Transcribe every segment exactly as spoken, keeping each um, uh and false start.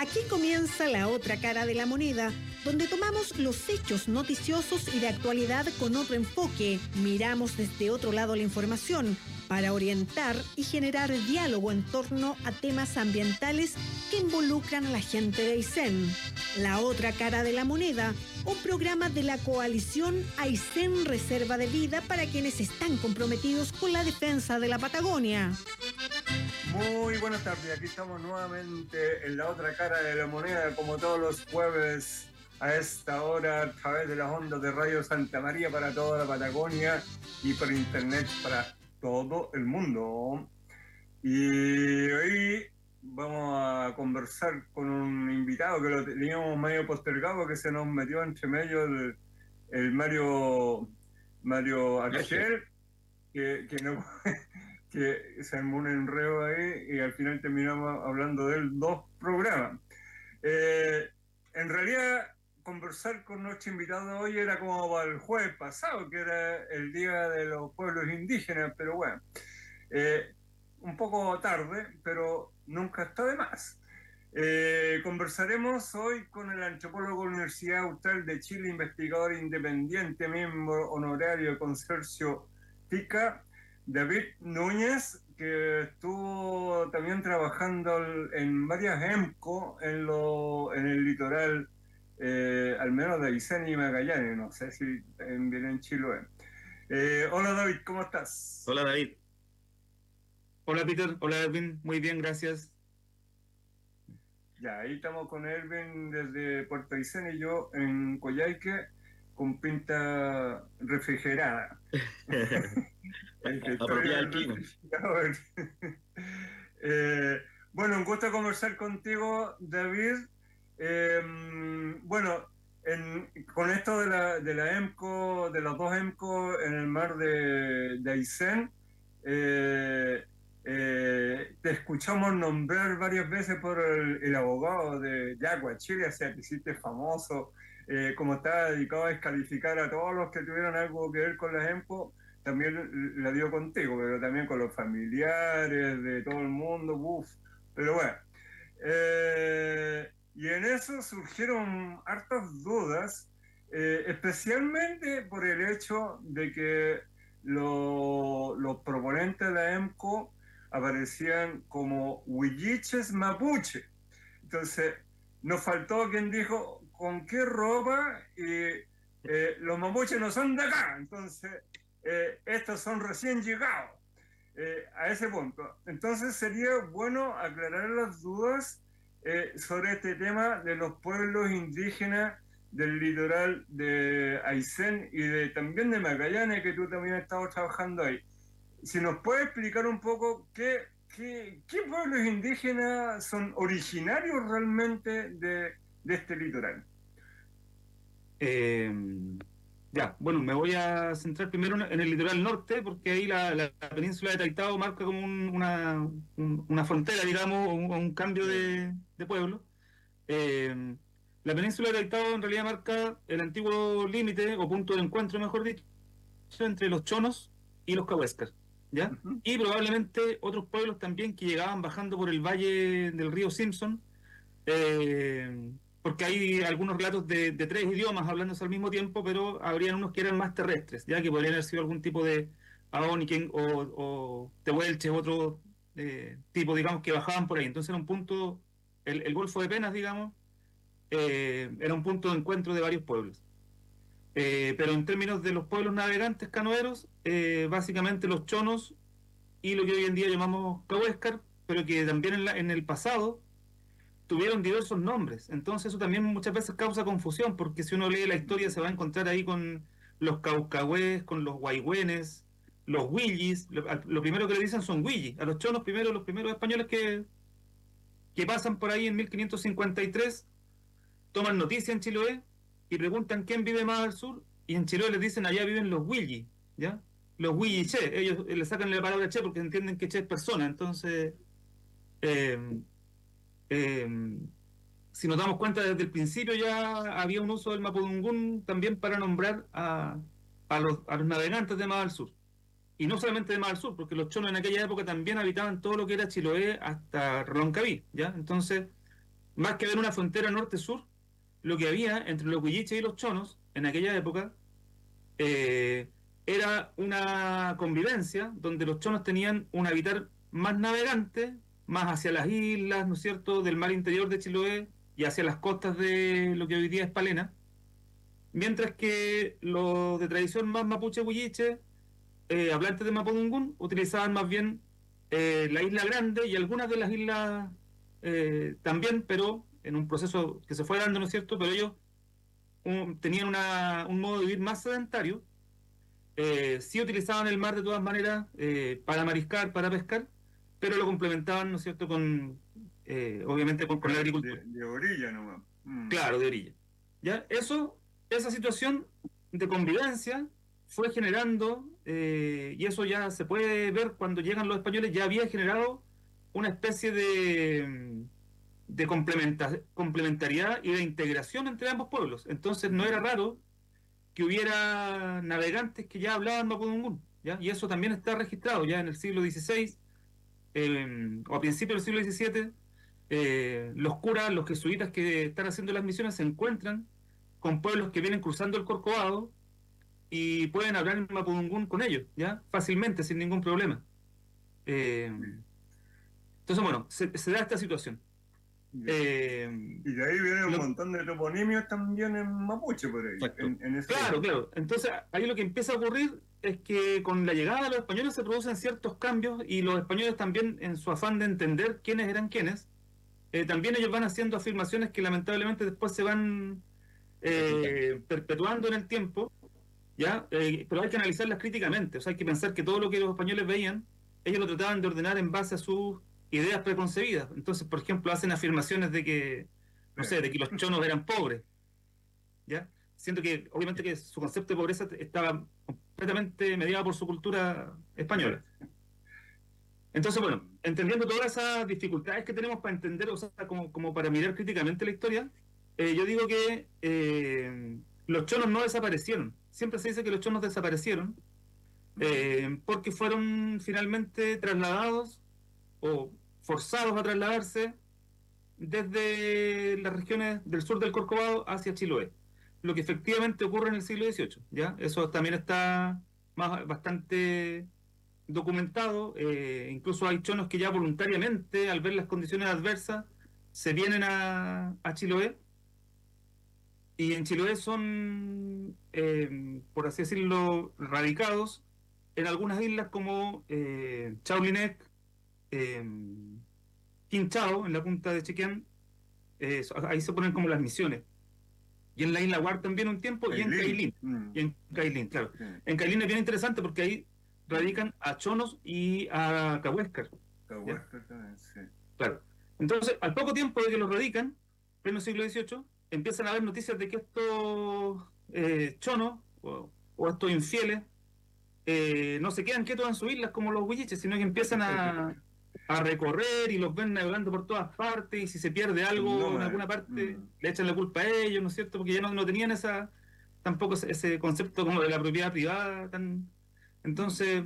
Aquí comienza La Otra Cara de la Moneda, donde tomamos los hechos noticiosos y de actualidad con otro enfoque, miramos desde otro lado la información para orientar y generar diálogo en torno a temas ambientales que involucran a la gente de Aysén. La Otra Cara de la Moneda, un programa de la coalición Aysén Reserva de Vida para quienes están comprometidos con la defensa de la Patagonia. Muy buenas tardes, aquí estamos nuevamente en La Otra Cara de la Moneda, como todos los jueves a esta hora, a través de las ondas de Radio Santa María para toda la Patagonia y por internet para todo el mundo. Y hoy vamos a conversar con un invitado que lo teníamos medio postergado, que se nos metió entre medio el, el Mario Mario Axel, que, que no que se armó un enredo ahí y al final terminamos hablando de él dos programas. Eh, en realidad, conversar con nuestro invitado hoy era como para el jueves pasado, que era el Día de los Pueblos Indígenas, pero bueno, eh, un poco tarde, pero nunca está de más. Eh, conversaremos hoy con el antropólogo de la Universidad Austral de Chile, investigador independiente, miembro honorario del Consorcio TICA, David Núñez, que estuvo también trabajando en varias EMCO en, lo, en el litoral, eh, al menos de Aysén y Magallanes, no sé si en, bien en Chiloé. Eh, hola David, ¿cómo estás? Hola David. Hola Peter, hola Erwin, muy bien, gracias. Ya, ahí estamos con Erwin desde Puerto Aysén y yo en Coyhaique con pinta refrigerada. Apropiada al clima. eh, bueno, un gusto conversar contigo, David. Eh, bueno, en, con esto de la, de la EMCO, de los dos EMCO en el mar de, de Aysén, eh, eh, te escuchamos nombrar varias veces por el, el abogado de Yagua, Chile, o sea, que hiciste famoso, eh, como estaba dedicado a descalificar a todos los que tuvieron algo que ver con las EMCO. También la dio contigo, pero también con los familiares de todo el mundo, uff, pero bueno. Eh, y en eso surgieron hartas dudas, eh, especialmente por el hecho de que lo, los proponentes de la EMCO aparecían como huilliches mapuche. Entonces, nos faltó quien dijo, ¿con qué ropa? Y eh, los mapuches no son de acá, entonces... Eh, estos son recién llegados eh, a ese punto. Entonces sería bueno aclarar las dudas eh, sobre este tema de los pueblos indígenas del litoral de Aysén y de, también de Magallanes, que tú también has estado trabajando ahí. Si nos puedes explicar un poco qué, qué, qué pueblos indígenas son originarios realmente de, de este litoral. Eh... Ya, bueno, me voy a centrar primero en el litoral norte, porque ahí la, la, la península de Taitao marca como un, una, un, una frontera, digamos, o un, un cambio de, de pueblo. Eh, la península de Taitao en realidad marca el antiguo límite, o punto de encuentro, mejor dicho, entre los chonos y los cahuéscar, ¿ya? Uh-huh. Y probablemente otros pueblos también que llegaban bajando por el valle del río Simpson, eh, porque hay algunos relatos de, de tres idiomas hablándose al mismo tiempo, pero habrían unos que eran más terrestres, ya que podrían haber sido algún tipo de Aoniken o, o Tehuelche, otro eh, tipo, digamos, que bajaban por ahí. Entonces era un punto, el, el Golfo de Penas, digamos, eh, era un punto de encuentro de varios pueblos. Eh, pero en términos de los pueblos navegantes canoeros, eh, básicamente los chonos y lo que hoy en día llamamos cahuéscar, pero que también en, la, en el pasado tuvieron diversos nombres. Entonces eso también muchas veces causa confusión, porque si uno lee la historia se va a encontrar ahí con los caucahués, con los guaigüenes, los huillis. Lo, lo primero que le dicen son huillis. A los chonos primero, los primeros españoles que, que pasan por ahí en mil quinientos cincuenta y tres, toman noticia en Chiloé y preguntan quién vive más al sur, y en Chiloé les dicen allá viven los huillis, ¿ya? Los huillis che, ellos le sacan la palabra che porque entienden que che es persona. Entonces eh, Eh, si nos damos cuenta, desde el principio ya había un uso del mapudungún también para nombrar a, a, los, a los navegantes de más al sur. Y no solamente de más al sur, porque los chonos en aquella época también habitaban todo lo que era Chiloé hasta Roncaví, ¿ya? Entonces, más que haber una frontera norte-sur, lo que había entre los huilliches y los chonos en aquella época eh, era una convivencia donde los chonos tenían un habitar más navegante, más hacia las islas, ¿no es cierto?, del mar interior de Chiloé y hacia las costas de lo que hoy día es Palena, mientras que los de tradición más mapuche-huilliche, eh, hablantes de Mapudungún, utilizaban más bien eh, la isla Grande y algunas de las islas eh, también, pero en un proceso que se fue dando, ¿no es cierto?, pero ellos un, tenían una, un modo de vivir más sedentario, eh, sí utilizaban el mar de todas maneras eh, para mariscar, para pescar, pero lo complementaban, ¿no es cierto?, con, eh, obviamente, con, con la agricultura. De, de orilla nomás. Mm. Claro, de orilla. ¿Ya? Eso, esa situación de convivencia fue generando, eh, y eso ya se puede ver cuando llegan los españoles, ya había generado una especie de, de complementa, complementariedad y de integración entre ambos pueblos. Entonces no era raro que hubiera navegantes que ya hablaban mapudungún, ¿ya? Y eso también está registrado ya en el siglo dieciséis, eh, o a principios del siglo diecisiete, eh, los curas, los jesuitas que están haciendo las misiones se encuentran con pueblos que vienen cruzando el Corcovado y pueden hablar en mapudungún con ellos, ¿ya? Fácilmente, sin ningún problema. Eh, entonces, bueno, se, se da esta situación. Eh, y de ahí viene un lo, montón de toponimios también en mapuche por ahí. En, en ese claro, claro. Entonces, ahí lo que empieza a ocurrir es que con la llegada de los españoles se producen ciertos cambios y los españoles también, en su afán de entender quiénes eran quiénes, eh, también ellos van haciendo afirmaciones que lamentablemente después se van eh, perpetuando en el tiempo, ¿ya? Eh, pero hay que analizarlas críticamente. O sea, hay que pensar que todo lo que los españoles veían, ellos lo trataban de ordenar en base a sus ideas preconcebidas. Entonces, por ejemplo, hacen afirmaciones de que, no sé, de que los chonos eran pobres, ¿ya? Siento que, obviamente, que su concepto de pobreza estaba completamente mediado por su cultura española. Entonces, bueno, entendiendo todas esas dificultades que tenemos para entender, o sea, como, como para mirar críticamente la historia, eh, yo digo que eh, los chonos no desaparecieron. Siempre se dice que los chonos desaparecieron eh, porque fueron finalmente trasladados o forzados a trasladarse desde las regiones del sur del Corcovado hacia Chiloé, lo que efectivamente ocurre en el siglo dieciocho, ¿ya? Eso también está más, bastante documentado, eh, incluso hay chonos que ya voluntariamente, al ver las condiciones adversas, se vienen a, a Chiloé, y en Chiloé son, eh, por así decirlo, radicados en algunas islas como eh, Chaulinet, eh, Quinchao, en la punta de Chequén, eh, ahí se ponen como las misiones. Y en la isla Guar también un tiempo, Cailín. y en Cailín. Mm. Y en Cailín, claro. Sí. En Cailín es bien interesante porque ahí radican a chonos y a cahuéscar. Cahuéscar también, sí. Claro. Entonces, al poco tiempo de que los radican, pleno siglo dieciocho, empiezan a haber noticias de que estos eh, chonos o, o estos infieles eh, no se quedan quietos en sus islas como los huilliches, sino que empiezan a, a recorrer y los ven navegando por todas partes, y si se pierde algo no, en alguna parte, mm. le echan la culpa a ellos, ¿no es cierto? Porque ya no, no tenían esa tampoco ese concepto como de la propiedad privada tan... Entonces,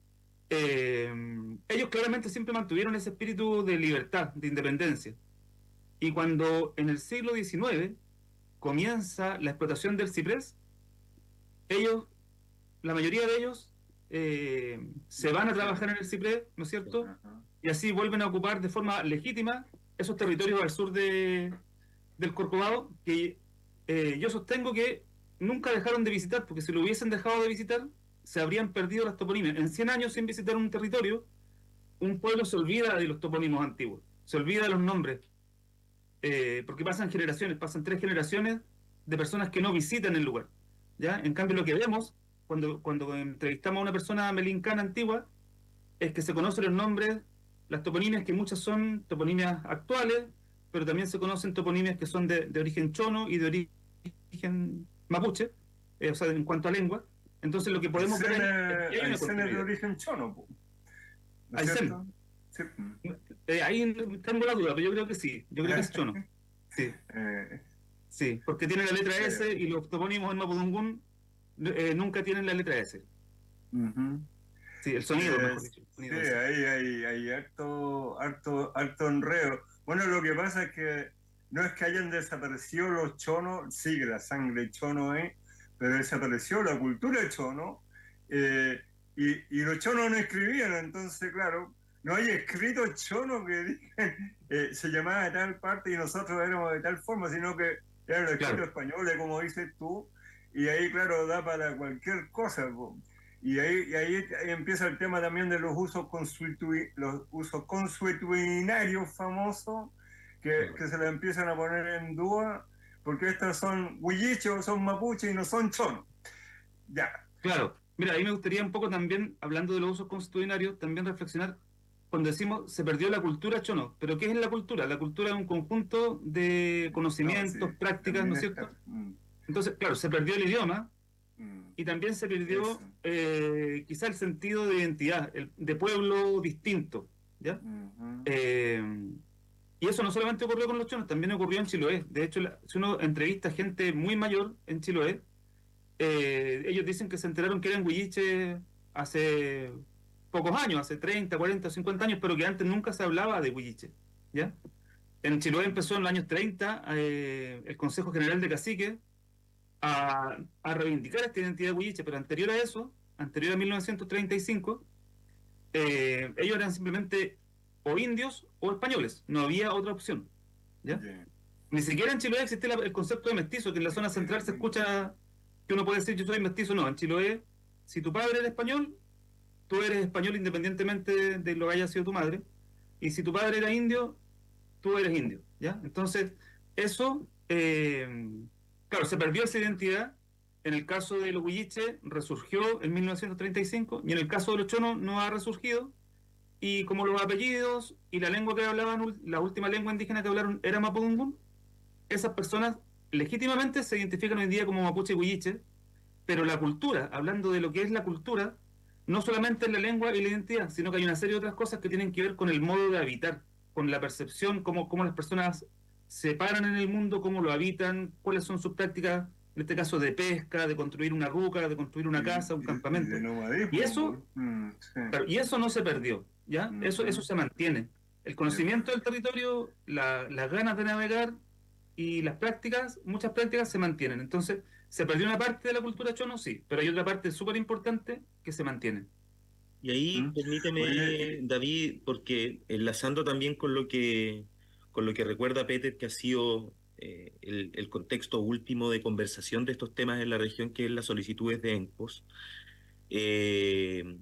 eh, ellos claramente siempre mantuvieron ese espíritu de libertad, de independencia. Y cuando en el siglo diecinueve comienza la explotación del ciprés, ellos, la mayoría de ellos, eh, se van a trabajar en el ciprés, ¿no es cierto? Y así vuelven a ocupar de forma legítima esos territorios al sur de, del Corcovado, que eh, yo sostengo que nunca dejaron de visitar, porque si lo hubiesen dejado de visitar, se habrían perdido las toponimias. En cien años sin visitar un territorio, un pueblo se olvida de los topónimos antiguos, se olvida de los nombres, eh, porque pasan generaciones, pasan tres generaciones de personas que no visitan el lugar, ¿ya? En cambio, lo que vemos cuando, cuando entrevistamos a una persona melincana antigua es que se conocen los nombres, las toponimias, que muchas son toponimias actuales, pero también se conocen toponimias que son de, de origen chono y de origen mapuche, eh, o sea, en cuanto a lengua. Entonces lo que podemos ver es que hay escenas de origen chono, ¿no es cierto? Sí. Eh, ahí tengo la duda, pero yo creo que sí, yo creo que es chono. Sí, eh, sí, porque tiene la letra S y los topónimos en mapudungún eh, nunca tienen la letra S. Uh-huh. Sí, el sonido, eh, mejor dicho. Sí, ahí hay, hay harto, harto, harto enredo. Bueno, lo que pasa es que no es que hayan desaparecido los chonos, sigue la sangre chono, ¿eh? Pero desapareció la cultura chono, eh, y, y los chonos no escribían, entonces, claro, no hay escrito chono que digan, eh, se llamaba de tal parte y nosotros éramos de tal forma, sino que eran los escritos Claro. españoles, como dices tú, y ahí, claro, da para cualquier cosa, po. Y ahí, y ahí, ahí empieza el tema también de los usos, consuetui- los usos consuetudinarios famosos, que, que se le empiezan a poner en duda, porque estos son huilliches, son mapuches y no son chonos. Ya. Claro, mira, ahí me gustaría un poco también, hablando de los usos consuetudinarios, también reflexionar cuando decimos se perdió la cultura chono. ¿Pero qué es la cultura? La cultura es un conjunto de No, sí, conocimientos, prácticas, ¿no también es está. cierto? Mm, Entonces, claro, se perdió el idioma mm, y también se eso. perdió eh, quizá el sentido de identidad, el, de pueblo distinto, ¿ya? Ujú. Eh, y eso no solamente ocurrió con los chonos, también ocurrió en Chiloé. De hecho, la- si uno entrevista a gente muy mayor en Chiloé, eh, ellos dicen que se enteraron que eran huilliches hace pocos años, hace treinta, cuarenta, cincuenta años, pero que antes nunca se hablaba de huilliche, ¿ya? En Chiloé empezó en los años treinta eh, el Consejo General de Caciques a, a reivindicar esta identidad huilliche, pero anterior a eso, anterior a mil novecientos treinta y cinco, eh, ellos eran simplemente o indios o españoles, no había otra opción, ¿ya? Yeah. Ni siquiera en Chiloé existía la- el concepto de mestizo, que en la zona central se escucha que uno puede decir yo soy mestizo. No, en Chiloé, si tu padre era español, tú eres español independientemente de, de lo que haya sido tu madre, y si tu padre era indio, tú eres indio, ¿ya? Entonces, eso, eh, claro, se perdió esa identidad. En el caso de los huilliches, resurgió en mil novecientos treinta y cinco, y en el caso de los chonos no ha resurgido, y como los apellidos y la lengua que hablaban, la última lengua indígena que hablaron era mapudungun, esas personas legítimamente se identifican hoy en día como mapuche y huilliche, pero la cultura, hablando de lo que es la cultura, no solamente es la lengua y la identidad, sino que hay una serie de otras cosas que tienen que ver con el modo de habitar, con la percepción, cómo, cómo las personas se paran en el mundo, cómo lo habitan, cuáles son sus prácticas, en este caso de pesca, de construir una ruca, de construir una Y, casa, un y- y de campamento. Y nomadismo. eso, Mm, sí. claro, y eso no se perdió, ¿ya? Eso, eso Ujú. se mantiene. El Yeah. conocimiento del territorio, la- las ganas de navegar y las prácticas, muchas prácticas se mantienen. Entonces, ¿se perdió una parte de la cultura chono? Sí, pero hay otra parte súper importante que se mantiene. Y ahí Mm. Oye, permíteme, y- David, porque enlazando también con lo que, con lo que recuerda Peter, que ha sido eh, el, el contexto último de conversación de estos temas en la región, que es las solicitudes de ENCOS. eh,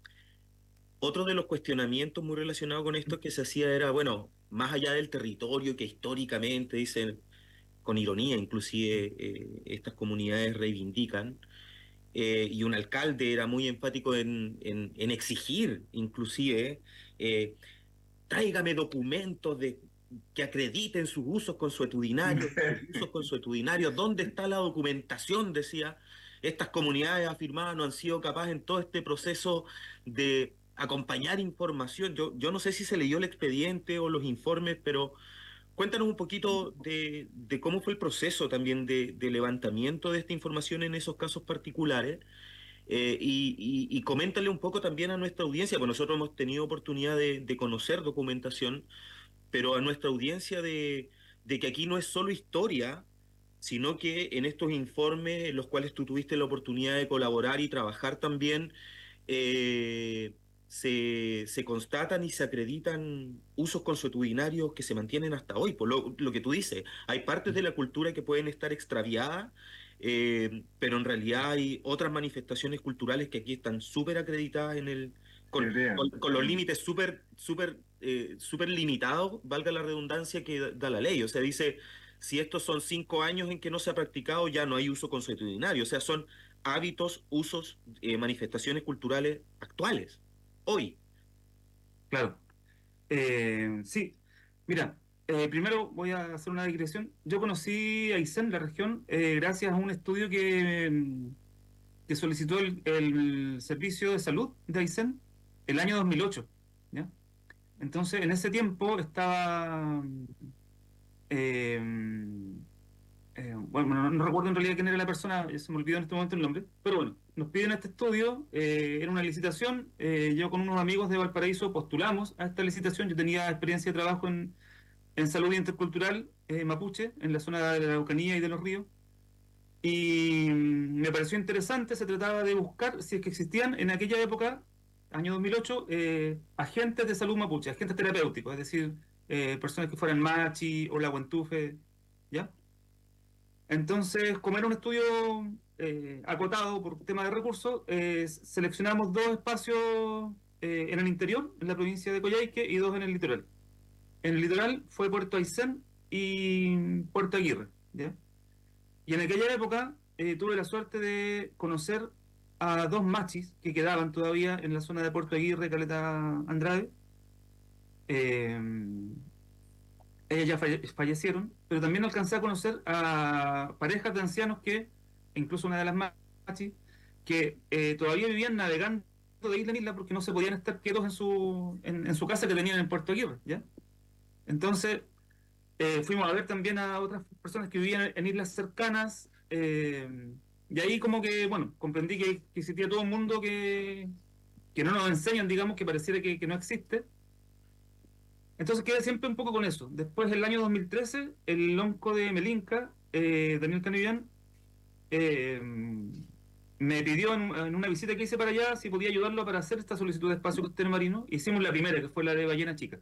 Otro de los cuestionamientos muy relacionados con esto que se hacía era, bueno, más allá del territorio que históricamente, dicen, con ironía inclusive, eh, estas comunidades reivindican, eh, y un alcalde era muy enfático en, en- en exigir, inclusive, eh, tráigame documentos de, que acrediten sus usos consuetudinarios, sus usos consuetudinarios, ¿dónde está la documentación? Decía, estas comunidades afirmadas no han sido capaces en todo este proceso de acompañar información. Yo, yo no sé si se leyó el expediente o los informes, pero cuéntanos un poquito de, de cómo fue el proceso también de, de levantamiento de esta información en esos casos particulares, eh, y, y, y coméntale un poco también a nuestra audiencia, porque nosotros hemos tenido oportunidad de, de conocer documentación, pero a nuestra audiencia de, de que aquí no es solo historia, sino que en estos informes en los cuales tú tuviste la oportunidad de colaborar y trabajar también, eh, se, se constatan y se acreditan usos consuetudinarios que se mantienen hasta hoy. Por lo, lo que tú dices, hay partes de la cultura que pueden estar extraviadas, eh, pero en realidad hay otras manifestaciones culturales que aquí están súper acreditadas en el, qué con, bien. con, con los Mm. límites súper súper eh, súper limitados, valga la redundancia que da, da la ley. O sea, dice, si estos son cinco años en que no se ha practicado, ya no hay uso consuetudinario. O sea, son hábitos, usos, eh, manifestaciones culturales actuales, hoy. Claro. Eh, sí, mira, eh, primero voy a hacer una digresión. Yo conocí a Aysén, la región, eh, gracias a un estudio que, mm, que solicitó el, el Servicio de Salud de Aysén el año dos mil ocho, ¿ya? Entonces, en ese tiempo estaba... eh, eh, bueno, no, no recuerdo en realidad quién era la persona, eh, se me olvidó en este momento el nombre, pero bueno, nos piden este estudio, eh, era una licitación, eh, yo con unos amigos de Valparaíso postulamos a esta licitación, yo tenía experiencia de trabajo en, en salud intercultural eh, mapuche, en la zona de la Araucanía y de los ríos. Y me pareció interesante, se trataba de buscar si es que existían en aquella época, año dos mil ocho, eh, agentes de salud mapuche, agentes terapéuticos, es decir, eh, personas que fueran machi o la guentufe, ¿ya? Entonces, como era un estudio eh, acotado por tema de recursos, eh, seleccionamos dos espacios eh, en el interior, en la provincia de Coyhaique, y dos en el litoral. En el litoral fue Puerto Aysén y Puerto Aguirre, ¿ya? Y en aquella época eh, tuve la suerte de conocer a dos machis que quedaban todavía en la zona de Puerto Aguirre, Caleta Andrade. Eh, ellas ya falle fallecieron, pero también alcancé a conocer a parejas de ancianos que, incluso una de las machis, que eh, todavía vivían navegando de isla en isla porque no se podían estar quietos en su, en, en su casa que tenían en Puerto Aguirre, ¿ya? Entonces, Eh, fuimos a ver también a otras personas que vivían en islas cercanas, eh, y ahí como que, bueno, comprendí que, que existía todo un mundo que, que no nos enseñan, digamos, que pareciera que, que no existe. Entonces quedé siempre un poco con eso. Después, el año dos mil trece, el lonco de Melinca, eh, Daniel Canivian, eh, me pidió en, en una visita que hice para allá si podía ayudarlo para hacer esta solicitud de espacio costero marino. Hicimos la primera, que fue la de Ballena Chica.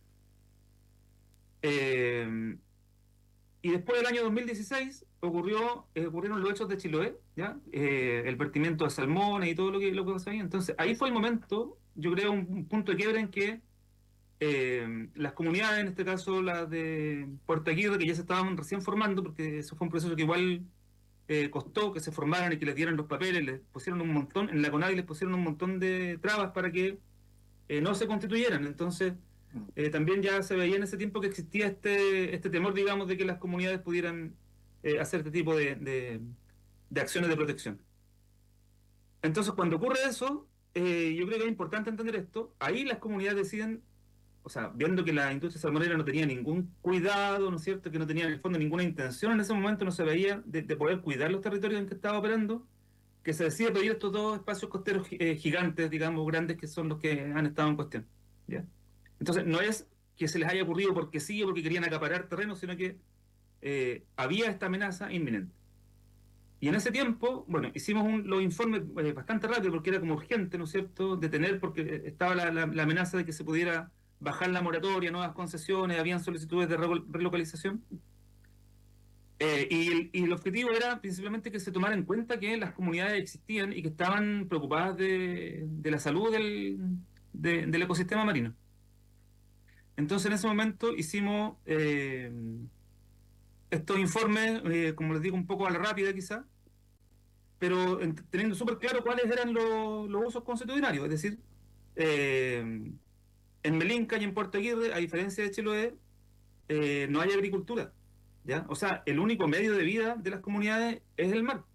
Eh, Y después del año dos mil dieciséis ocurrió, eh, ocurrieron los hechos de Chiloé, ¿ya? Eh, el vertimiento de salmones y todo lo que, lo que pasó ahí. Entonces, ahí fue el momento, yo creo, un, un punto de quiebra en que eh, las comunidades, en este caso las de Puerto Aguirre, que ya se estaban recién formando, porque eso fue un proceso que igual eh, costó que se formaran y que les dieran los papeles, les pusieron un montón, en la CONADI les pusieron un montón de trabas para que eh, no se constituyeran. Entonces, Eh, también ya se veía en ese tiempo que existía este, este temor, digamos, de que las comunidades pudieran eh, hacer este tipo de, de, de acciones de protección. Entonces, cuando ocurre eso, eh, yo creo que es importante entender esto. Ahí las comunidades deciden, o sea, viendo que la industria salmonera no tenía ningún cuidado, ¿no es cierto?, que no tenía en el fondo ninguna intención en ese momento, no se veía de, de poder cuidar los territorios en que estaba operando, que se decide pedir estos dos espacios costeros eh, gigantes, digamos, grandes, que son los que han estado en cuestión, ¿ya? Entonces, no es que se les haya ocurrido porque sí o porque querían acaparar terreno, sino que eh, había esta amenaza inminente. Y en ese tiempo, bueno, hicimos un, los informes eh, bastante rápido porque era como urgente, ¿no es cierto?, detener porque estaba la, la, la amenaza de que se pudiera bajar la moratoria, nuevas concesiones, habían solicitudes de relocalización. Eh, y, el, y el objetivo era principalmente que se tomara en cuenta que las comunidades existían y que estaban preocupadas de, de la salud del, de, del ecosistema marino. Entonces, en ese momento hicimos eh, estos informes, eh, como les digo, un poco a la rápida quizá, pero teniendo súper claro cuáles eran los, los usos consuetudinarios. Es decir, eh, en Melinca y en Puerto Aguirre, a diferencia de Chiloé, eh, no hay agricultura, ¿ya? O sea, el único medio de vida de las comunidades es el mar.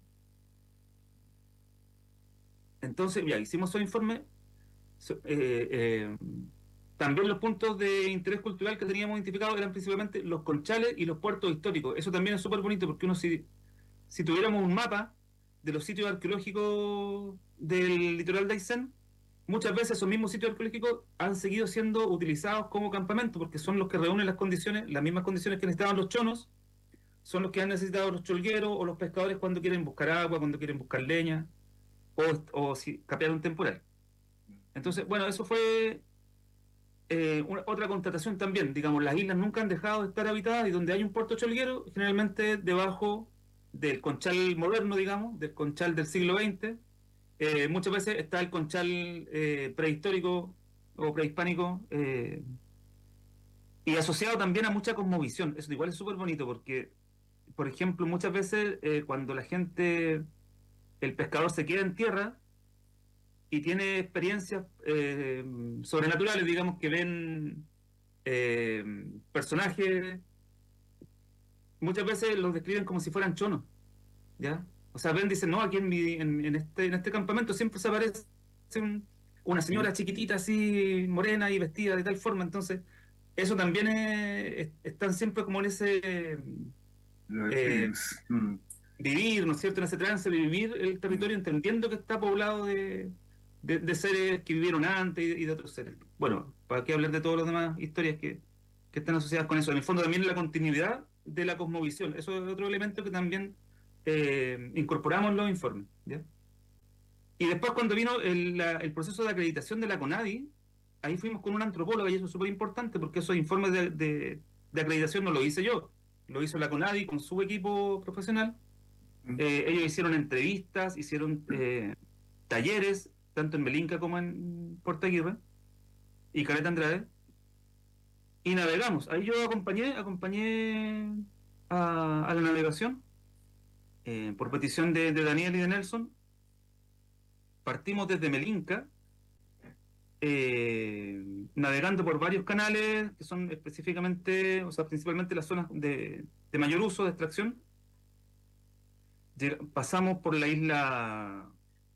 Entonces, ya hicimos esos informes. Eh, eh, También los puntos de interés cultural que teníamos identificados eran principalmente los conchales y los puertos históricos. Eso también es súper bonito porque uno si, si tuviéramos un mapa de los sitios arqueológicos del litoral de Aysén, muchas veces esos mismos sitios arqueológicos han seguido siendo utilizados como campamento porque son los que reúnen las condiciones, las mismas condiciones que necesitaban los chonos, son los que han necesitado los cholgueros o los pescadores cuando quieren buscar agua, cuando quieren buscar leña o, o si capear un temporal. Entonces, bueno, eso fue... Eh, una, otra constatación también, digamos, las islas nunca han dejado de estar habitadas y donde hay un puerto cholguero, generalmente debajo del conchal moderno, digamos, del conchal del siglo veinte, eh, muchas veces está el conchal eh, prehistórico o prehispánico eh, y asociado también a mucha cosmovisión. Eso igual es súper bonito porque, por ejemplo, muchas veces eh, cuando la gente, el pescador se queda en tierra, y tiene experiencias eh, sobrenaturales, digamos, que ven eh, personajes, muchas veces los describen como si fueran chonos, ¿ya? O sea, ven, dicen, no, aquí en, mi, en, en, este, en este campamento siempre se aparece un, una señora chiquitita así, morena y vestida de tal forma, entonces, eso también es, es, están siempre como en ese... Eh, vivir, ¿no es cierto?, en ese trance de vivir el territorio entendiendo que está poblado de... De, de seres que vivieron antes y de, y de otros seres. Bueno, ¿para qué hablar de todas las demás historias que, que están asociadas con eso. En el fondo también la continuidad de la cosmovisión. Eso es otro elemento que también eh, incorporamos en los informes, ¿ya? Y después cuando vino el, la, el proceso de acreditación de la CONADI, ahí fuimos con una antropóloga, y eso es súper importante porque esos informes de, de, de acreditación no lo hice yo, lo hizo la CONADI con su equipo profesional. Eh, ellos hicieron entrevistas, hicieron eh, talleres, tanto en Melinca como en Puerto Aguirre y Caleta Andrade, y navegamos. Ahí yo acompañé, acompañé a, a la navegación, eh, por petición de, de Daniel y de Nelson. Partimos desde Melinca, eh, navegando por varios canales que son específicamente, o sea, principalmente las zonas de, de mayor uso de extracción. Lleg pasamos por la isla,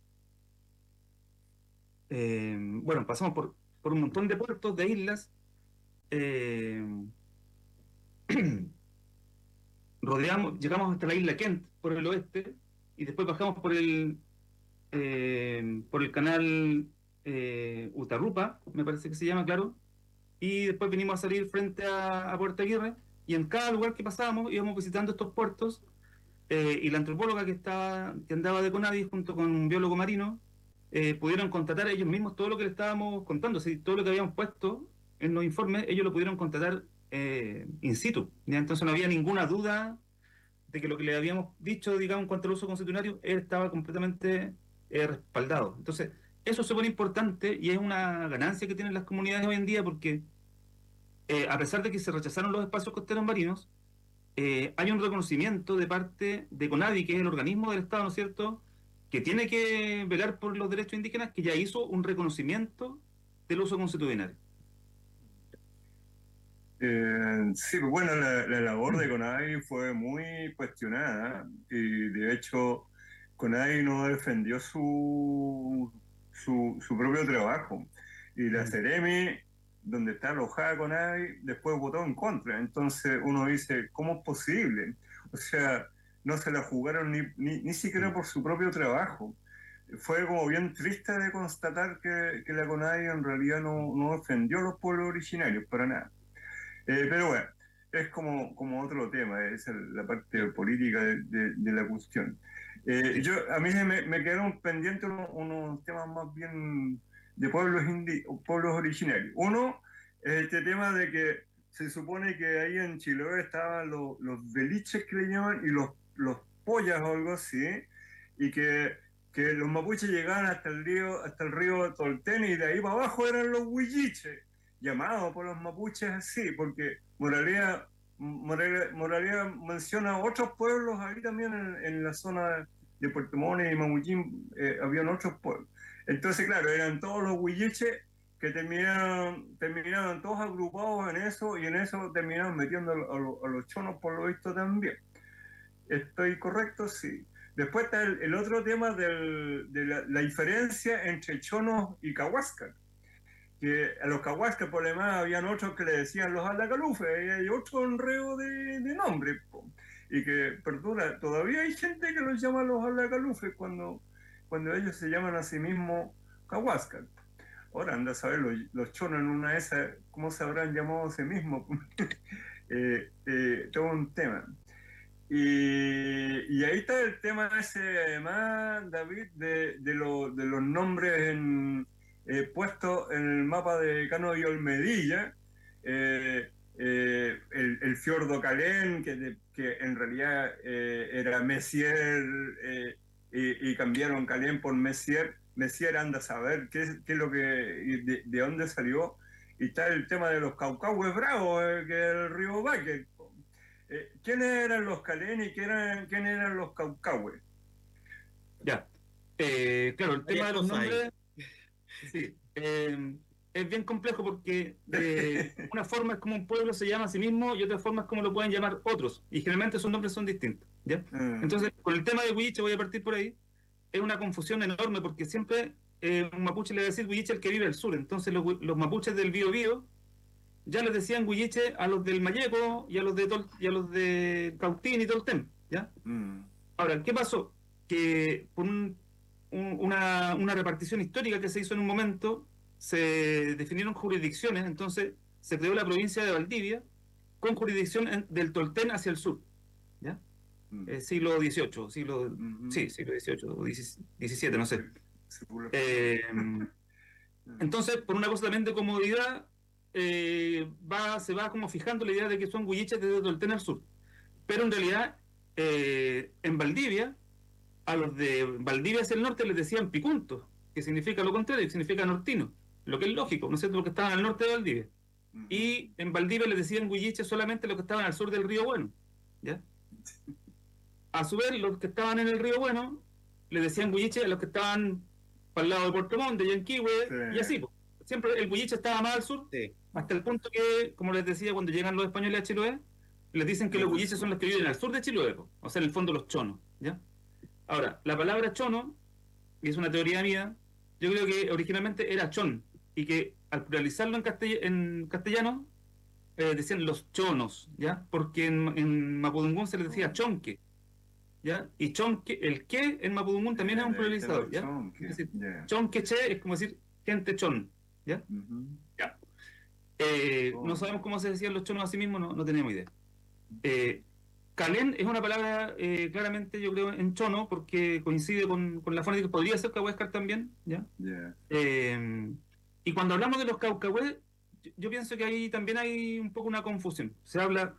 eh, bueno, pasamos por, por un montón de puertos, de islas, eh, rodeamos, llegamos hasta la isla Kent por el oeste, y después bajamos por el eh, por el canal eh, Utarrupa, me parece que se llama, claro, y después vinimos a salir frente a, a Puerto Aguirre, y en cada lugar que pasábamos íbamos visitando estos puertos, eh, y la antropóloga que estaba, que andaba de CONADI junto con un biólogo marino, eh, pudieron constatar ellos mismos todo lo que le estábamos contando, o sea, todo lo que habíamos puesto en los informes, ellos lo pudieron constatar eh, in situ, ¿ya? Entonces no había ninguna duda de que lo que le habíamos dicho, digamos, en cuanto al uso constitucionario, estaba completamente eh, respaldado. Entonces, eso es súper importante y es una ganancia que tienen las comunidades hoy en día, porque eh, a pesar de que se rechazaron los espacios costeros marinos, eh, hay un reconocimiento de parte de CONADI, que es el organismo del Estado, ¿no es cierto?, que tiene que velar por los derechos indígenas, que ya hizo un reconocimiento del uso constitucional. Eh, sí, pues bueno, la, la labor de CONADI fue muy cuestionada y de hecho CONADI no defendió su, su, su propio trabajo, y la Ceremi, donde está alojada CONADI, después votó en contra. Entonces uno dice, ¿cómo es posible? O sea, no se la jugaron ni, ni, ni siquiera por su propio trabajo. Fue como bien triste de constatar que, que la CONADI en realidad no, no defendió a los pueblos originarios para nada. Eh, pero bueno, es como, como otro tema, es el, la parte política de, de, de la cuestión. Eh, yo, a mí me, me quedaron pendientes unos, unos temas más bien de pueblos, indi pueblos originarios. Uno es este tema de que se supone que ahí en Chiloé estaban los, los beliches, que le llaman, y los, los pollas o algo así, y que, que los mapuches llegaban hasta el río, hasta el río Tolten, y de ahí para abajo eran los huilliches, llamados por los mapuches así, porque Moralea, Moralea, Moralea menciona otros pueblos ahí también en, en la zona de Puerto Montt y Mamuchín, eh, habían otros pueblos. Entonces, claro, eran todos los huilliches que terminaron, terminaron todos agrupados en eso, y en eso terminaron metiendo a, a, a los chonos, por lo visto, también. ¿Estoy correcto? Sí. Después está el, el otro tema del, de la, la diferencia entre chonos y cahuasca, que a los cahuascas por demás habían otros que le decían los alacalufes, y hay otro enredo de, de nombre, y que perdura, todavía hay gente que los llama los alacalufes cuando, cuando ellos se llaman a sí mismos cahuascas. Ahora anda a saber los, los chonos en una de esas, ¿cómo se habrán llamado a sí mismos? eh, eh, todo un tema. Y, y ahí está el tema ese, además, David, de, de, lo, de los nombres en, eh, puestos en el mapa de Cano y Olmedilla, eh, eh, el, el fiordo Calén, que, de, que en realidad eh, era Messier, eh, y, y cambiaron Calén por Messier. Messier anda a saber qué, qué es lo que, de, de dónde salió. Y está el tema de los caucahues bravos, eh, que es el río Baque. Eh, ¿Quiénes eran los Calén y quiénes eran, quiénes eran los caucahues? Ya, eh, claro, el tema de los nombres, sí, eh, es bien complejo porque de una forma es como un pueblo se llama a sí mismo, y otra forma es como lo pueden llamar otros, y generalmente esos nombres son distintos, ¿ya? Mm. Entonces, con el tema de huilliche, voy a partir por ahí, es una confusión enorme porque siempre eh, un mapuche le va a decir huilliche al que vive al sur. Entonces los, los mapuches del Biobío ya les decían huilliche a los del Mayeco y a los de Tol, y a los de Cautín y Tolten, ¿ya? Mm. Ahora, ¿qué pasó? Que por un, un, una, una repartición histórica que se hizo en un momento, se definieron jurisdicciones. Entonces se creó la provincia de Valdivia, con jurisdicción en, del Tolten hacia el sur, ¿ya? Mm. Eh, siglo dieciocho, siglo, mm-hmm. sí, siglo dieciocho, o diecisiete, no sé. Eh, entonces, por una cosa también de comodidad, eh, va, se va como fijando la idea de que son huilliches desde Tolten al sur. Pero en realidad, eh, en Valdivia, a los de Valdivia hacia el norte les decían picuntos, que significa lo contrario, que significa nortino, lo que es lógico, ¿no es cierto?, porque estaban al norte de Valdivia. Uh-huh. Y en Valdivia les decían huilliches solamente los que estaban al sur del Río Bueno, ¿ya? A su vez, los que estaban en el Río Bueno les decían huilliches a los que estaban para el lado de Puerto Montt, de Yanquihue, sí. Y así, pues. Siempre el huilliche estaba más al sur, sí. Hasta el punto que, como les decía, cuando llegan los españoles a Chiloé, les dicen que los huilliches son los que viven al sur de Chiloé, o sea, en el fondo los chonos, ¿ya? Ahora, la palabra chono, y es una teoría mía, yo creo que originalmente era chon, y que al pluralizarlo en, castell en castellano, eh, decían los chonos, ¿ya? Porque en, en mapudungún se les decía chonque, ¿ya? Y chonque, el que en mapudungún también es un pluralizador, ¿ya? Es decir, yeah. Chonque che es como decir gente chon, ¿ya? Uh-huh. Ya. Eh, oh. No sabemos cómo se decían los chonos a sí mismos, no, no tenemos idea. Eh, Calén es una palabra eh, claramente, yo creo, en chono, porque coincide con, con la fonética, podría ser Cahuéscar también, ¿ya? Yeah. Eh, y cuando hablamos de los caucahués, yo, yo pienso que ahí también hay un poco una confusión. Se habla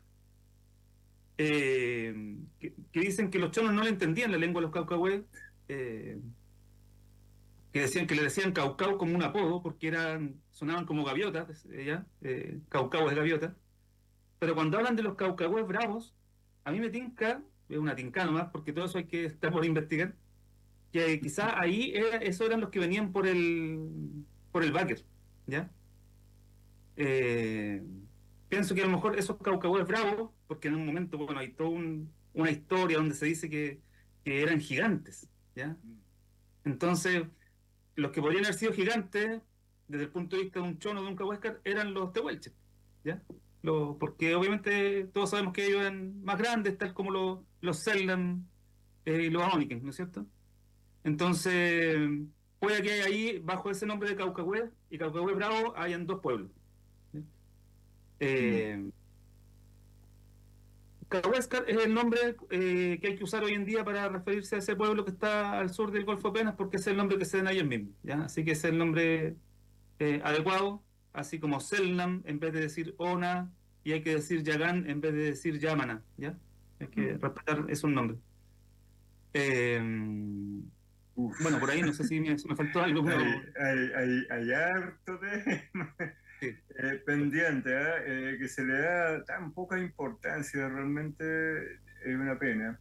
eh, que, que dicen que los chonos no le entendían la lengua a los caucahués, eh, que decían que le decían caucau como un apodo, porque eran sonaban como gaviotas, ¿ya? Eh, caucau es gaviota. Pero cuando hablan de los caucahués bravos, a mí me tinca, es una tinca nomás, porque todo eso hay que estar por investigar, que quizás ahí era, esos eran los que venían por el por el Báquer, ¿ya? Eh, pienso que a lo mejor esos caucahués bravos, porque en un momento, bueno, hay toda un, una historia donde se dice que, que eran gigantes, ¿ya? Entonces, los que podrían haber sido gigantes, desde el punto de vista de un chono de un cahuéscar, eran los tehuelches, ¿ya? Lo, porque obviamente todos sabemos que ellos eran más grandes, tal como los, los Selknam eh, y los Aoniken, ¿no es cierto? Entonces, puede que ahí, bajo ese nombre de Caucahué y Caucahué Bravo, hayan dos pueblos. ¿Sí? Eh, mm. Cahuéscar es el nombre eh, que hay que usar hoy en día para referirse a ese pueblo que está al sur del Golfo Penas, porque es el nombre que se den ellos mismos, ¿ya? Así que ese es el nombre eh, adecuado. Así como Selknam en vez de decir Ona, y hay que decir Yagán en vez de decir Yamana, ¿ya? Hay que respetar esos nombres. Eh, bueno, por ahí no sé si me, me faltó algo, pero... Hay, hay, hay, hay harto de sí. eh, pendiente, ¿eh? Eh, que se le da tan poca importancia, realmente es una pena.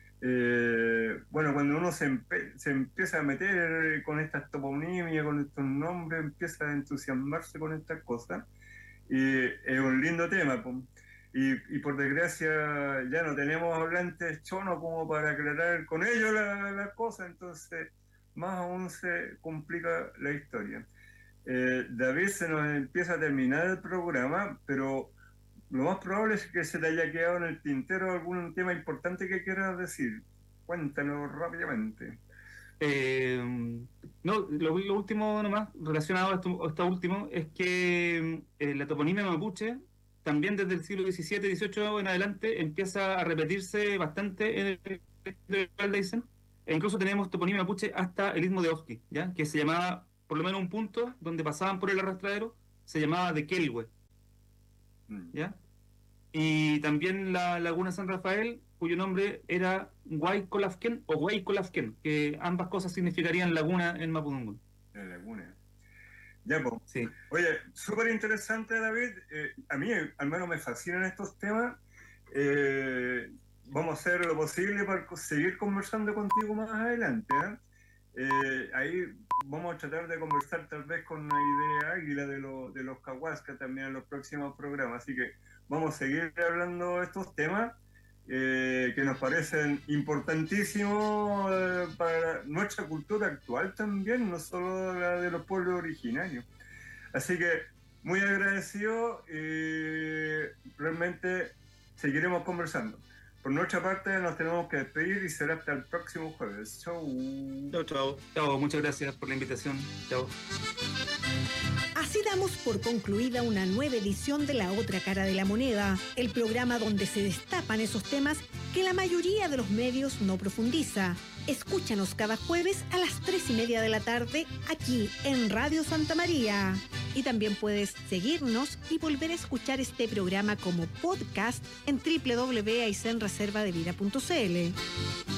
Eh, bueno, cuando uno se, empe se empieza a meter con estas toponimias, con estos nombres, empieza a entusiasmarse con estas cosas, y es un lindo tema, pues. y, y por desgracia ya no tenemos hablantes chonos como para aclarar con ellos las la cosas, entonces más aún se complica la historia. Eh, David, se nos empieza a terminar el programa, pero lo más probable es que se te haya quedado en el tintero algún tema importante que quieras decir. Cuéntanos rápidamente. Eh, no, lo, lo último nomás, relacionado a esto, a esto último, es que eh, la toponimia mapuche, también desde el siglo diecisiete, dieciocho en adelante, empieza a repetirse bastante en el Valdeisen, e incluso tenemos toponimia mapuche hasta el istmo de Oski, ¿ya? Que se llamaba, por lo menos un punto donde pasaban por el arrastradero, se llamaba de Kelwe, ¿ya? Y también la laguna San Rafael, cuyo nombre era Huaycolafken o Huaycolafken, que ambas cosas significarían laguna en mapudungún. La laguna. Ya, pues. Sí. Oye, súper interesante, David. Eh, a mí, al menos, me fascinan estos temas. Eh, vamos a hacer lo posible para seguir conversando contigo más adelante, ¿eh? Eh, ahí vamos a tratar de conversar tal vez con una idea águila de, lo, de los Cahuasca también en los próximos programas, así que vamos a seguir hablando de estos temas eh, que nos parecen importantísimos eh, para nuestra cultura actual también, no solo la de los pueblos originarios. Así que muy agradecido y realmente seguiremos conversando. por nuestra parte nos tenemos que despedir y será hasta el próximo jueves. Chau. Chao, chao. Chao, muchas gracias por la invitación. Chao. Así damos por concluida una nueva edición de La Otra Cara de la Moneda, el programa donde se destapan esos temas que la mayoría de los medios no profundiza. Escúchanos cada jueves a las tres y media de la tarde aquí en Radio Santa María. Y también puedes seguirnos y volver a escuchar este programa como podcast en doble u doble u doble u punto aysén reserva de vida punto c l.